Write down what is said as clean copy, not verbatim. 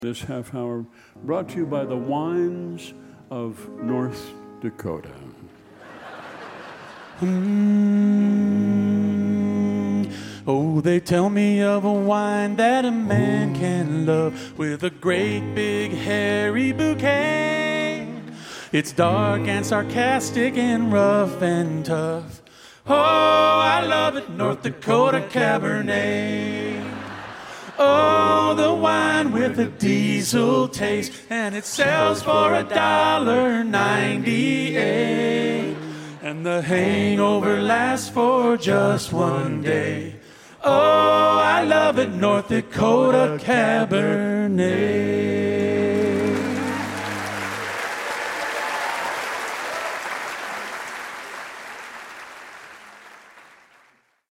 This half hour brought to you by the wines of North Dakota. Oh, they tell me of a wine that a man can love with a great big hairy bouquet. It's dark and sarcastic and rough and tough. Oh, I love it, North Dakota Cabernet. Oh, the wine with a diesel taste, and it sells for $1.98. And the hangover lasts for just one day. Oh, I love it, North Dakota Cabernet.